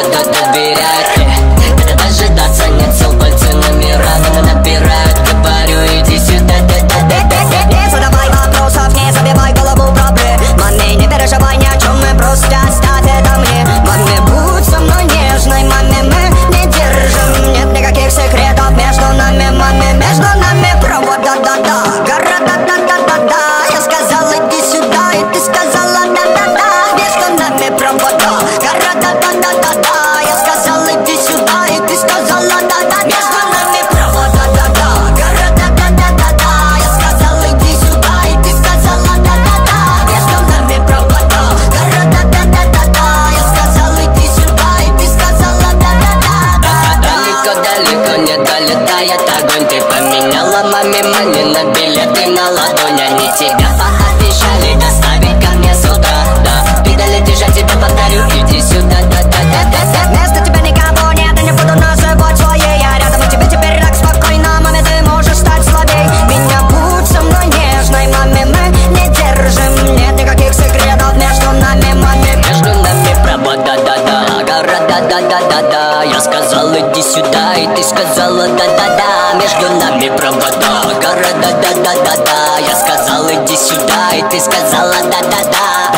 доверяют мне. Надо дожидаться, нет сил, пальцы номера надо набирают. Говорю, иди сюда, не задавай вопросов, не забивай голову проблемами. Не переживай ни о чем, мы просто оставь это мне. Маме, будь со мной нежной, маме, мы не держим. Нет никаких секретов между нами, маме. Между нами провод, да-да-да, гора, да-да-да-да-да. Я сказала, иди сюда, и ты сказала, да-да-да. Между нами провод, гора, да-да-да-да-да. Я сказала, иди сюда, и ты сказала, да-да-да. Между нами провод, да-да-да, гора, да-да-да-да-да. Я сказала, иди сюда, и ты сказала, да-да-да. Между нами провод, гора, да-да-да-да-да. Я сказала, иди сюда, и ты сказала, да-да-да. далеко-далеко не долетает огонь. Ты поменяла маме мани на билеты на ладонь. Они тебя пообещали доставить ко мне с утра. Да, ты долетишь, я тебе повторю, иди сюда, да-да-да-да. Вместо тебя никого нет, я не буду называть своей. Я рядом, и тебе теперь так спокойно, маме, ты можешь стать слабей. Меня будь со мной нежной, маме, мы не держим. Нет никаких секретов между нами, маме. Между нами провод, да-да-да, гора, да-да-да-да-да. Я сказал, иди сюда, и ты сказала, да-да-да. Между нами провода, гора, да-да-да-да-да. Я сказал, иди сюда, и ты сказала, да-да-да.